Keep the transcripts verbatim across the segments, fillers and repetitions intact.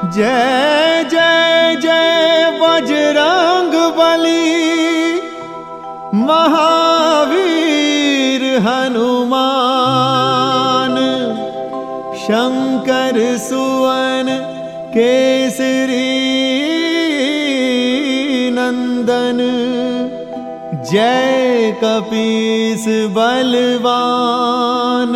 जय जय जय बजरंग बली, महावीर हनुमान, शंकर सुवन केसरी नंदन, जय कपीस बलवान,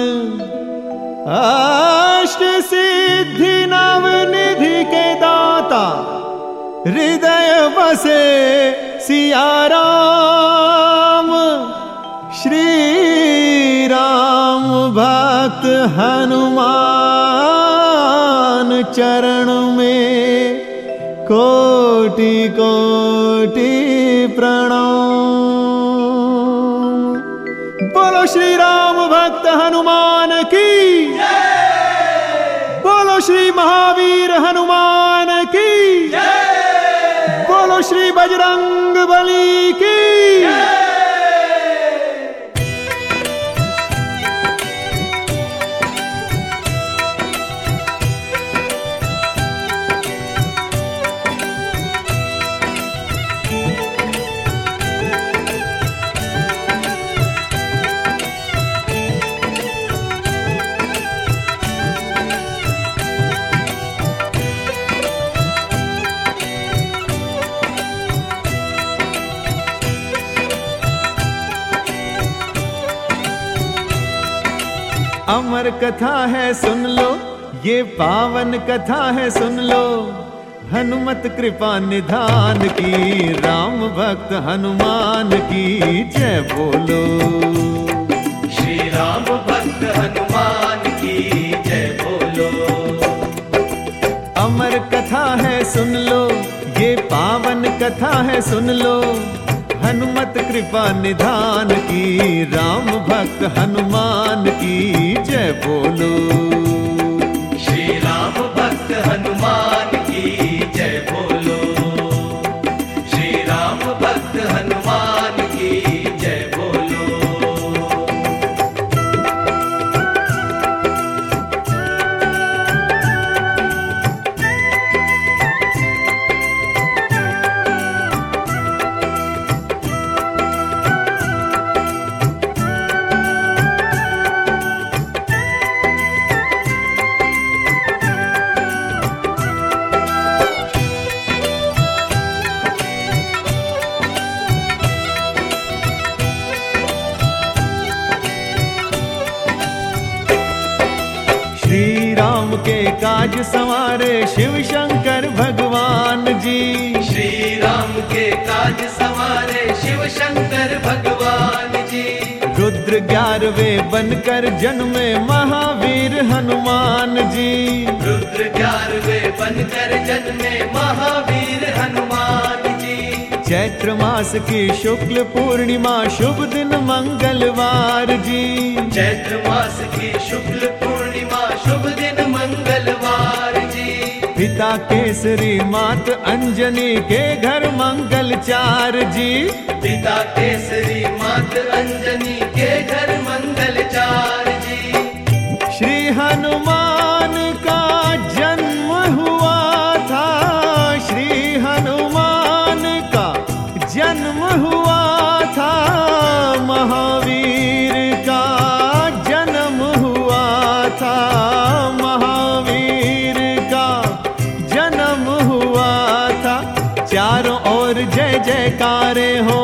अष्ट सिद्धि नवनिधि के दाता, हृदय बसे सिया राम। श्री राम भक्त हनुमान चरण में कोटि कोटि प्रणाम। बोलो श्री राम भक्त हनुमान की, बोलो श्री महावीर हनुमान की, बोलो श्री बजरंग बली की। अमर कथा है सुन लो, ये पावन कथा है सुन लो, हनुमत कृपा निधान की, राम भक्त हनुमान की जय बोलो। श्री राम भक्त हनुमान की जय बोलो। अमर कथा है सुन लो, ये पावन कथा है सुन लो, हनुमत कृपा निधान की, राम भक्त हनुमान की जय बोलो। श्री राम भक्त हनुमान की जय बोलो। श्री राम भक्त हनुमान की जय बोलो। श्री राम के काज संवारे शिव शंकर भगवान जी, श्री राम के काज संवारे शिव शंकर भगवान जी, रुद्र ग्यारहवें बनकर जन्मे महावीर हनुमान जी, रुद्र ग्यारहवें बनकर जन्मे महावीर हनुमान जी, चैत्र मास की शुक्ल पूर्णिमा शुभ दिन मंगलवार जी, चैत्र मास की शुक्ल पूर्णिमा शुभ दिन मंगलवार जी, पिता केसरी मात अंजनी के घर मंगल चार जी, पिता केसरी मात अंजनी के घर मंगल चार जी। श्री हनुमान का जन्म हुआ था, श्री हनुमान का जन्म हुआ था, महावीर का जन्म हुआ था, महावीर का जन्म हुआ था। चारों ओर जय जयकारे हो,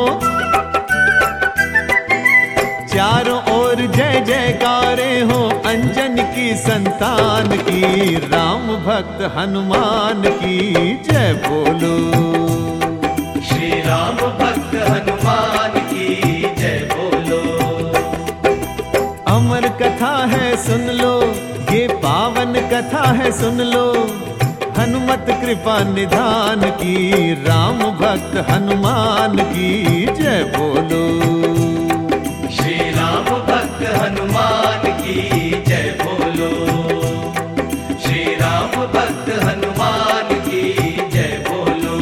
चारों ओर जय जयकारे हो, अंजन की संतान की, राम भक्त हनुमान की जय बोलो। श्री राम भक्त हनुमान की जय बोलो। अमर कथा है सुन लो, ये पावन कथा है सुन लो, हनुमत कृपा निधान की, राम भक्त हनुमान की जय बोलो। श्री राम भक्त हनुमान की जय बोलो। श्री राम भक्त हनुमान की जय बोलो।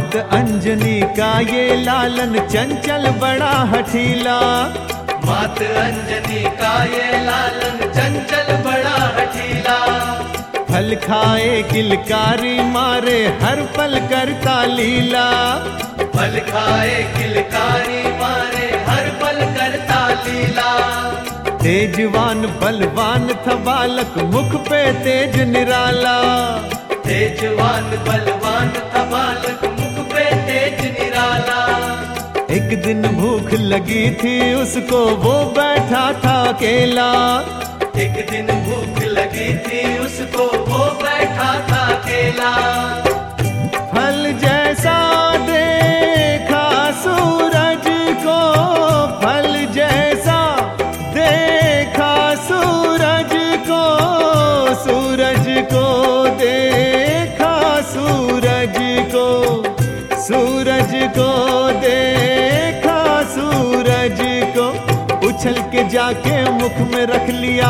मात अंजनी का ये लालन चंचल बड़ा हठीला। मात अंजनी का ये लालन चंचल बड़ा हठीला। फल खाए किलकारी मारे हर पल करता लीला। फल खाए किलकारी मारे हर पल करता लीला। तेजवान बलवान था बालक मुख पे तेज निराला। तेजवान बलवान था बालक मुख पे तेज निराला। एक दिन भूख लगी थी उसको वो बैठा था अकेला। एक दिन भूख लगी थी उसको वो बैठा था अकेला। फल जैसा देखा सूरज को, फल जैसा देखा सूरज को, सूरज को देखा सूरज को, सूरज को देखा सूरज को। उछल के जाके मुख में रख लिया,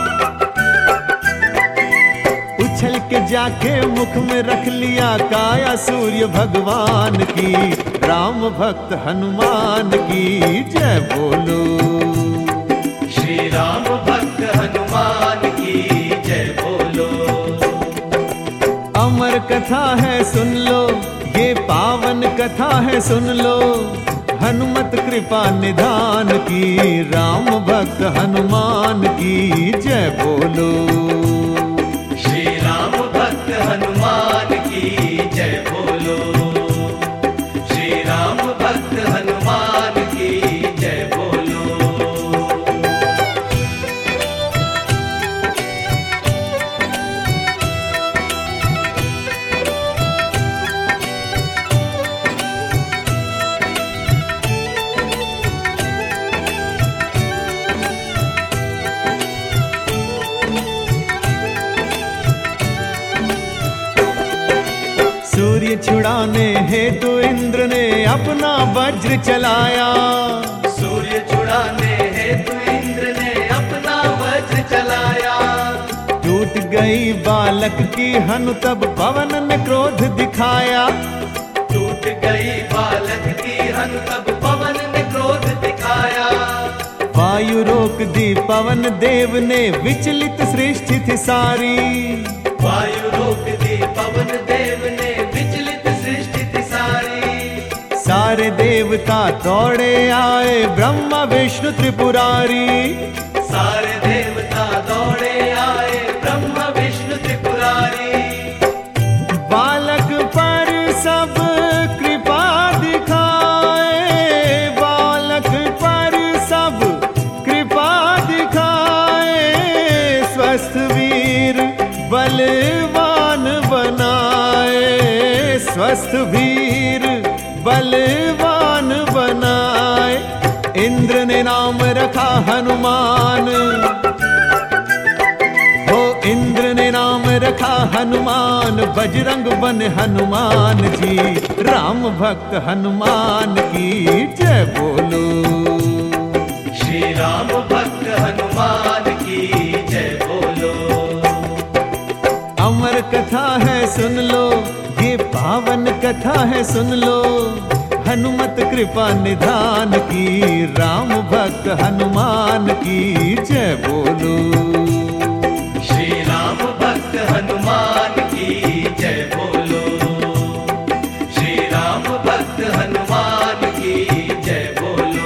उछल के जाके मुख में रख लिया काया सूर्य भगवान की। राम भक्त हनुमान की जय बोलो। श्री राम भक्त हनुमान की जय बोलो। अमर कथा है सुन लो, ये पावन कथा है सुन लो। हनुमत कृपा निधान की, राम भक्त हनुमान की जय बोलो। श्री राम भक्त हनुमान की जय बोलो। श्री राम भक्त हनुमान की जय बोलो। सूर्य छुड़ाने हेतु इंद्र ने अपना वज्र चलाया। सूर्य छुड़ाने हेतु इंद्र ने अपना वज्र चलाया। टूट गई बालक की हनु तब पवन ने क्रोध दिखाया। टूट गई बालक की हनु तब पवन ने क्रोध दिखाया। वायु रोक दी पवन देव ने विचलित सृष्टि थी सारी। वायु रोक दी पवन देव ने विचलित सृष्टि थी सारी। सारे देवता दौड़े आए ब्रह्मा विष्णु त्रिपुरारी। सारे देवता दौड़े आए ब्रह्मा विष्णु त्रिपुरारी। बालक पर सब कृपा दिखाए, बालक पर सब कृपा दिखाए। स्वस्थ वीर बलवान बनाए, स्वस्थ वीर बलवान बनाए। इंद्र ने नाम रखा हनुमान, हो इंद्र ने नाम रखा हनुमान। बजरंग बन हनुमान जी, राम भक्त हनुमान की जय बोलो। श्री राम भक्त हनुमान की जय बोलो। अमर कथा है सुन लो, ये पावन कथा है सुन लो। हनुमत कृपा निधान की, राम भक्त हनुमान की जय बोलो। श्री राम भक्त हनुमान की जय बोलो। श्री राम भक्त हनुमान की जय बोलो।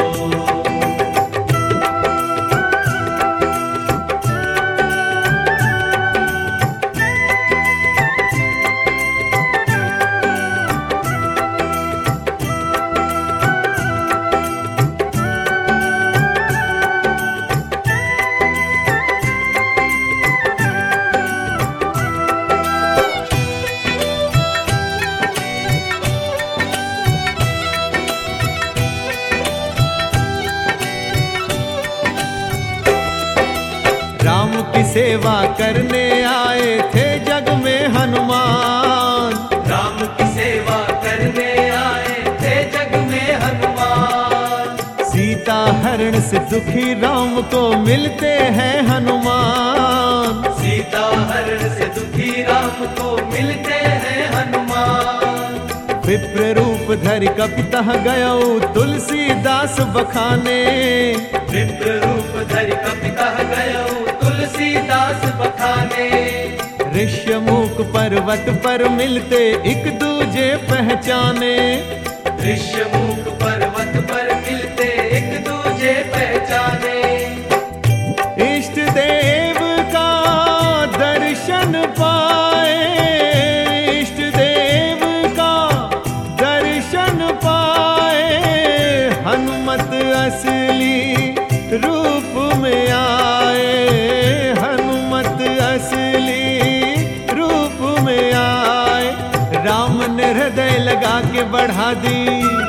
राम की सेवा करने आए थे जग में हनुमान। राम की सेवा करने आए थे जग में हनुमान। सीता हरण से दुखी राम को मिलते हैं हनुमान। सीता हरण से दुखी राम को मिलते हैं हनुमान। विप्र रूप धरि कपितः गयौ तुलसीदास बखाने। विप्र रूप धरि कपितः गयौ तुलसीदास बखाने। ऋष्यमुख पर्वत पर मिलते एक दूजे पहचाने। ऋष्यमुख पर्वत पर मिलते एक दूजे पहचाने। इष्ट देव का दर्शन पाए, इष्ट देव का दर्शन पाए, हनुमत असली रूप में आए, हनुमत असली रूप में आए। राम ने हृदय लगा के बढ़ा दी,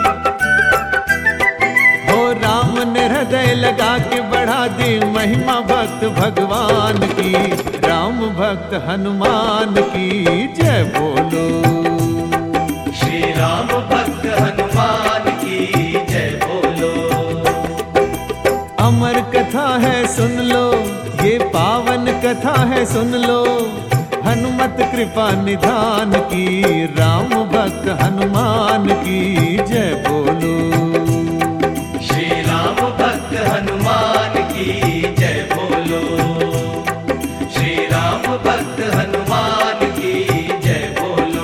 राम ने हृदय लगा के बढ़ा दी महिमा भक्त भगवान की। राम भक्त हनुमान की जय बोलो। श्री राम भक्त हनुमान की जय बोलो। अमर कथा है सुन लो, ये पावन कथा है सुन लो, हनुमत कृपा निधान की। राम भक्त हनुमान की जय बोलो। राम भक्त हनुमान की जय बोलो। श्री राम भक्त हनुमान की जय बोलो।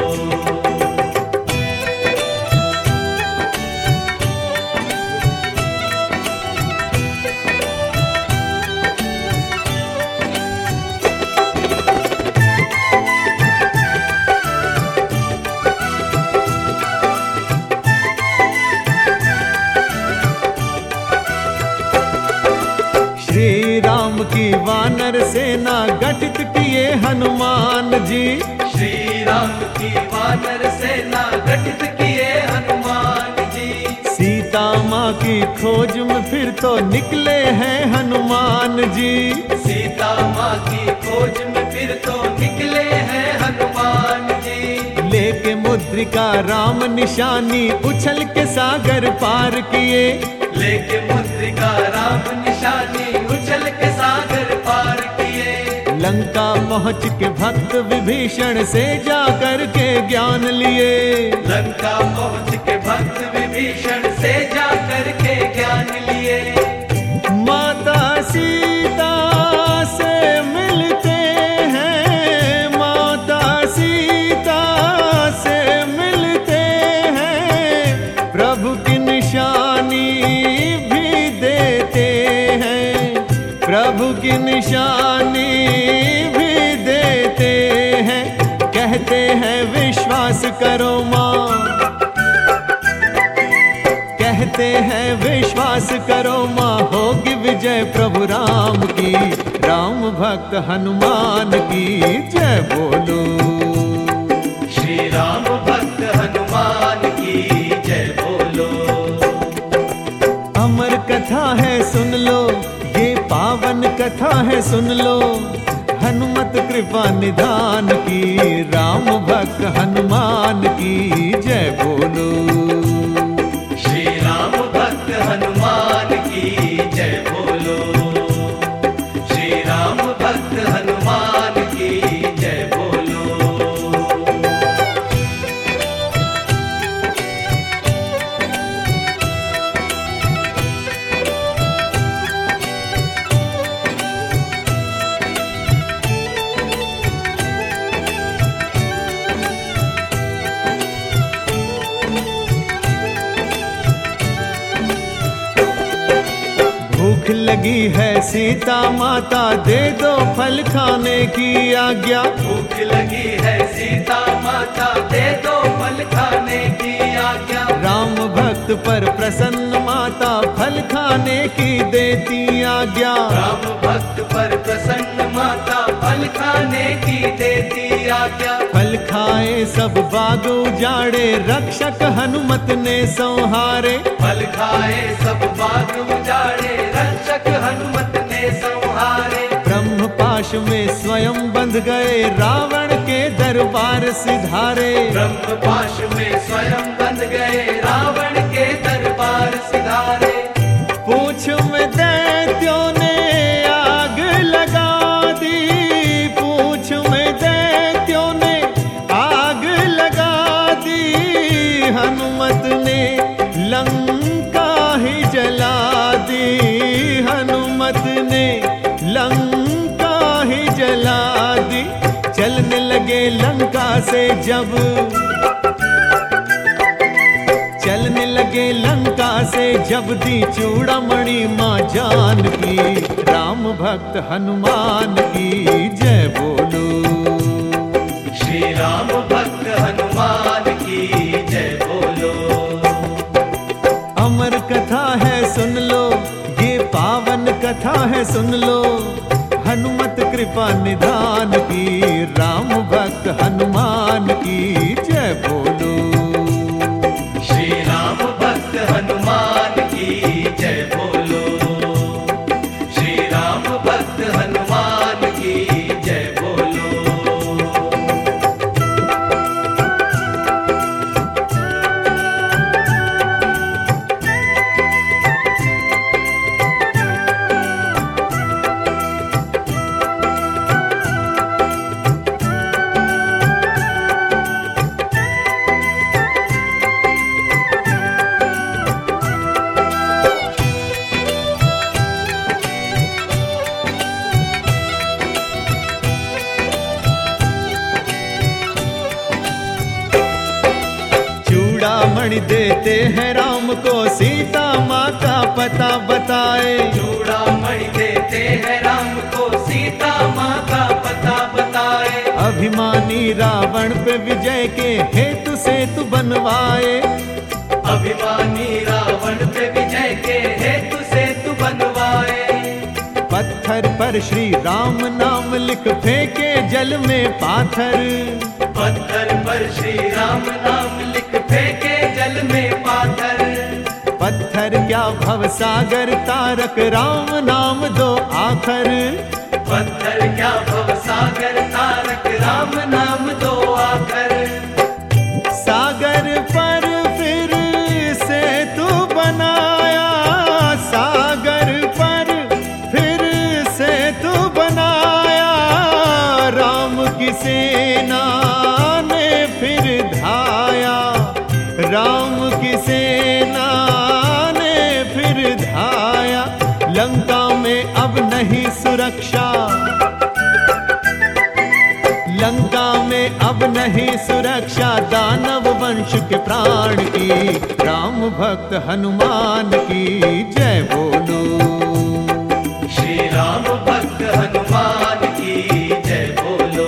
श्री राम की वानर सेना गठित किए हनुमान जी। श्री राम की वानर सेना गठित किए हनुमान जी। सीता माँ की खोज में फिर तो निकले हैं हनुमान जी। सीता माँ की खोज में फिर तो निकले हैं हनुमान जी। लेके मुद्रिका राम निशानी उछल के सागर पार किए। लेके मुद्रिका राम निशानी उछल के सागर पार किए। लंका पहुँच के भक्त विभीषण से जा कर के ज्ञान लिए। लंका पहुँच के भक्त विभीषण से जा कर के ज्ञान लिए। माता सीता से मिलते हैं, माता सीता से मिलते हैं, प्रभु की निशानी भी देते हैं, प्रभु की निशानी भी देते हैं। कहते हैं विश्वास करो माँ, कहते हैं विश्वास करो माँ, होगी विजय प्रभु राम की। राम भक्त हनुमान की जय बोलो। श्री राम भक्त हनुमान की जय बोलो। अमर कथा है सुन लो, ये पावन कथा है सुन लो, हनुमत कृपा निधान की। राम भक्त हनुमान की जय बोलो। श्री राम भक्त हनुमान की जय बोलो। श्री राम भक्त हनुमान की जय बोलो। भूख लगी है सीता माता, दे दो फल खाने की आज्ञा। भूख लगी है सीता माता, दे दो फल खाने की आज्ञा। राम भक्त पर प्रसन्न माता, फल खाने की देती आज्ञा। राम भक्त पर प्रसन्न माता, फल खाने की देती आज्ञा। फल खाए सब बाग उजाड़े, रक्षक हनुमत ने संहारे। फल खाए सब बाग उजाड़े, रक्षक हनुमत ने संहारे। ब्रह्म पाश में स्वयं बंध गए, रावण के दरबार सिधारे। ब्रह्म पाश में स्वयं बंध गए, रावण के दरबार सिधारे। पूछ में दैत्यों ने आग लगा दी, पूछ में दैत्यों ने आग लगा दी। ने लंका ही जला दी। चलने लगे लंका से जब, चलने लगे लंका से जब दी चूड़ामणि माँ जानकी। राम भक्त हनुमान की जय बोलो। श्री राम भक्त हनुमान की जय बोलो। अमर कथा है सुन लो, ये पावन कथा है सुन लो, हनुमत कृपा निधान की। राम भक्त हनुमान की जय बोलो। श्री राम भक्त हनुमान की जय बोलो। श्री राम भक्त हनुमान की जय बोलो। चूड़ामणि देते हैं राम को, सीता माँ का पता बताए। चूड़ामणि देते हैं राम को, सीता माँ का पता बताए। अभिमानी रावण पे विजय के हेतु सेतु बनवाए। अभिमानी रावण पे विजय के हेतु सेतु बनवाए। पत्थर पर श्री राम नाम लिख फेंके जल में पाथर। पत्थर पर श्री राम नाम लिख फेंके जल में पाथर। पत्थर क्या भव सागर तारक राम नाम दो आखर। पत्थर क्या भव सागर तारक राम नाम दो आखर। सागर पर फिर सेतु बनाया, सागर पर फिर सेतु बनाया। राम की सेना ने फिर धाया, राम की सेना ने फिर धाया। लंका में अब नहीं सुरक्षा, लंका में अब नहीं सुरक्षा, दानव वंश के प्राण की। राम भक्त हनुमान की जय बोलो। श्री राम भक्त हनुमान की जय बोलो।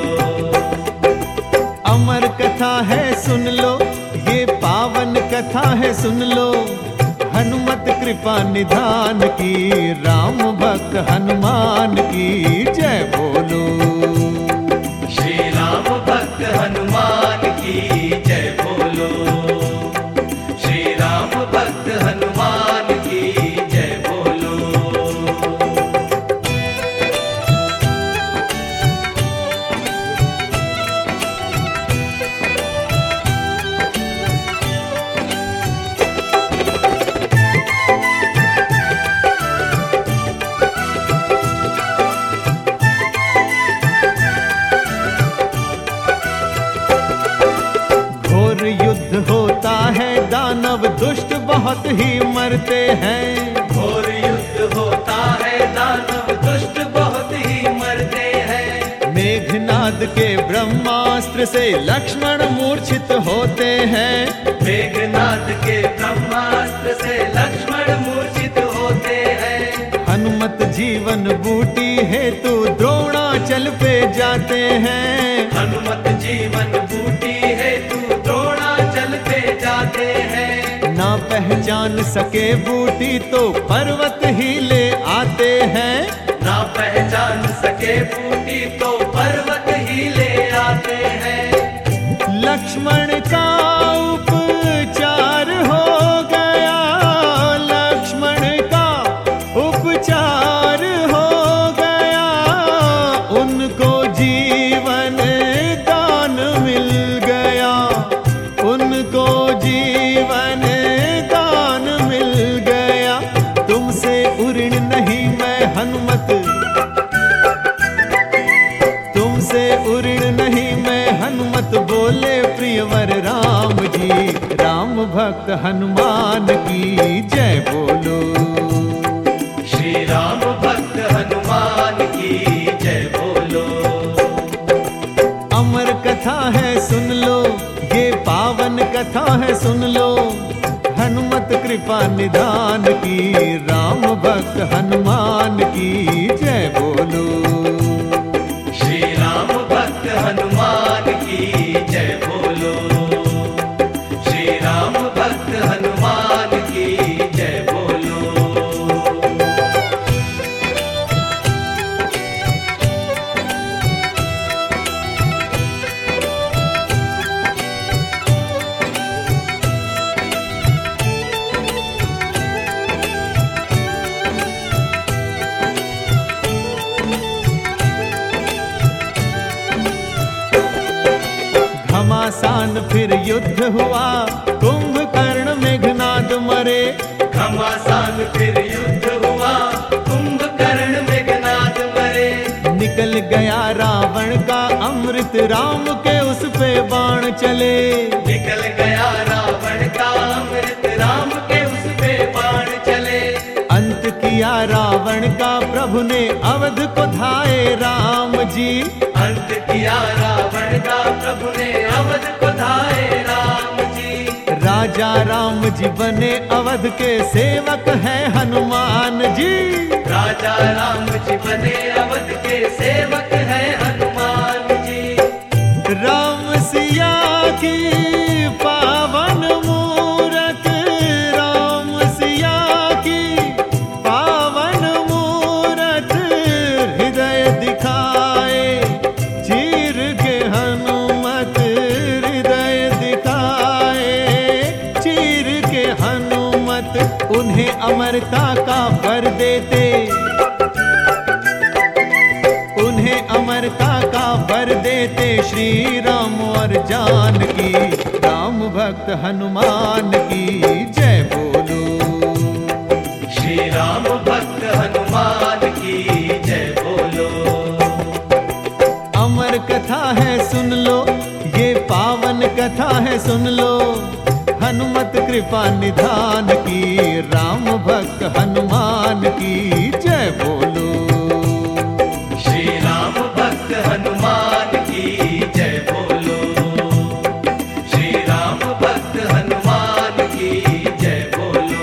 अमर कथा है सुन लो, ये पावन कथा है सुन लो, हनुमत कृपा निधान की। राम भक्त हनुमान की जय बोलो। श्री राम भक्त हनुमान की जय बोलो। श्री राम भक्त हनुमान की जय बोलो। युद्ध होता है दानव दुष्ट बहुत ही मरते हैं। घोर युद्ध होता है दानव दुष्ट बहुत ही मरते हैं। मेघनाद के ब्रह्मास्त्र से लक्ष्मण मूर्छित होते हैं। मेघनाद के ब्रह्मास्त्र से लक्ष्मण मूर्छित होते हैं। हनुमत जीवन बूटी हेतु द्रोणाचल पे जाते हैं। हनुमत जीवन बूटी हेतु द्रोणाचल पे जाते हैं। ना पहचान सके बूटी तो पर्वत ही ले आते हैं। ना पहचान सके बूटी तो पर्वत ही ले आते हैं। लक्ष्मण का उपचार हो गया, लक्ष्मण का उपचार हो गया। उनको जीवन दान मिल गया, उनको जीवन दान मिल गया। तुमसे उऋण नहीं मैं हनुमत, तुमसे उऋण नहीं मैं हनुमत, बोले प्रियवर राम जी। राम भक्त हनुमान की जय बोलो। श्री राम भक्त हनुमान ये पावन कथा है सुन लो, हनुमत कृपा निधान की, राम भक्त हनुमान की जय बोलो। श्री राम भक्त हनुमान की जय बोलो, श्री राम भक्त हनुमान की जय बोलो। घमासान फिर युद्ध हुआ, कुंभकर्ण मेघनाद मरे। घमासान फिर युद्ध हुआ, कुंभकर्ण मेघनाद मरे। निकल गया रावण का अमृत, राम के उस पे बाण चले। निकल गया रावण का अमृत, राम के उस पे बाण चले। अंत किया रावण का प्रभु ने, अवध को धाए राम जी। अंत किया रावण का प्रभु ने, अवध को धाए राम जी। राजा राम जी बने अवध के, सेवक है हनुमान जी। राजा राम जी बने अवध के, सेवक है हनुमान जी। राम सिया की पावन मूरत, राम सिया की पावन मूरत, हृदय दिखाए चीर के हनुमत, हृदय दिखाए चीर के हनुमत। उन्हें अमरता का वर देते, उन्हें अमरता का वर देते, श्री राम और जानकी, राम भक्त हनुमान की जय बोलो। श्री राम भक्त हनुमान की जय बोलो। अमर कथा है सुन लो, ये पावन कथा है सुन लो, हनुमत कृपा निधान की, राम भक्त हनुमान की जय बोलो। श्री राम भक्त हनुमान की जय बोलो, श्री राम भक्त हनुमान की जय बोलो।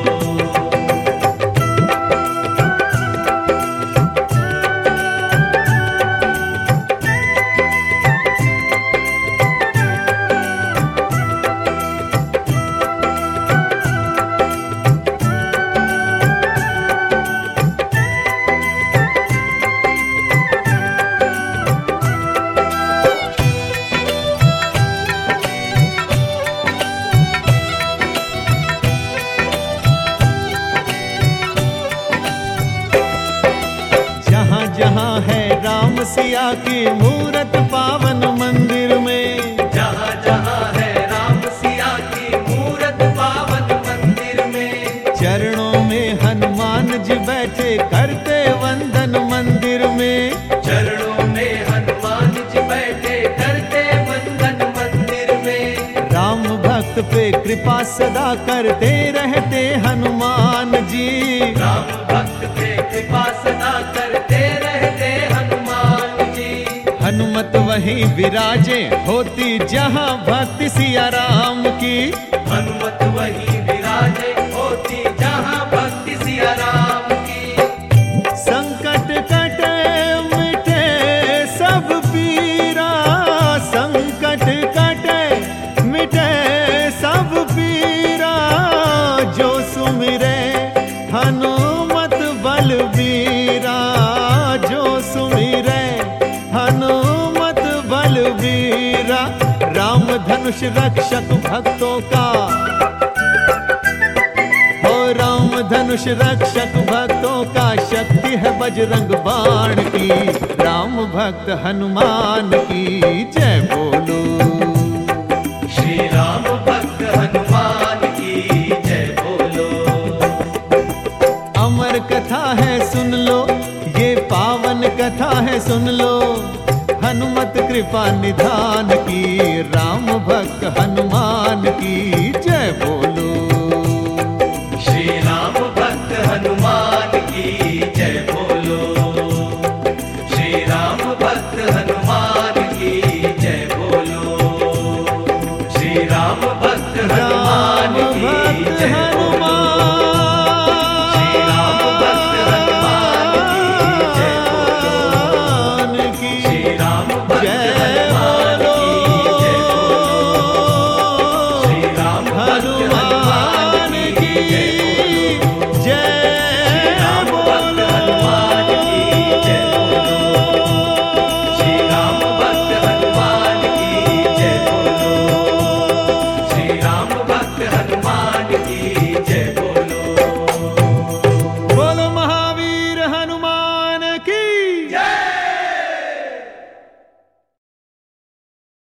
जहाँ है राम सिया की मूरत पावन मंदिर में, जहाँ जहाँ है राम सिया की मूरत पावन मंदिर में। चरणों में हनुमान जी बैठे करते वंदन मंदिर में। चरणों में हनुमान जी बैठे करते वंदन मंदिर में। राम भक्त पे कृपा सदा करते रहते हनुमान जी। राम भक्त पे कृपा सदा करते रहते हनुमान जी। हनुमत वहीं विराजे होती जहाँ भक्ति सिया राम की। हनुमत वहीं विराजे होती जहाँ भक्ति सिया राम की। संकट कटे मिटे सब पीरा, संकट कटे मिटे सब पीरा, जो सुमिरे हनुमत बलबीरा, जो सुमिरे हनुमत बलबीरा। राम धनुष रक्षक भक्तों का, हो राम धनुष रक्षक भक्तों का, शक्ति है बजरंग बाण की, राम भक्त हनुमान की जय बोलो। श्री राम भक्त हनुमान की जय बोलो। अमर कथा है सुन लो, ये पावन कथा है सुन लो, हनुमत कृपा निधान की, राम भक्त हनुमान की जय बोलो। श्री राम भक्त हनुमान की जय बोलो। श्री राम भक्त हनुमान की जय बोलो। राम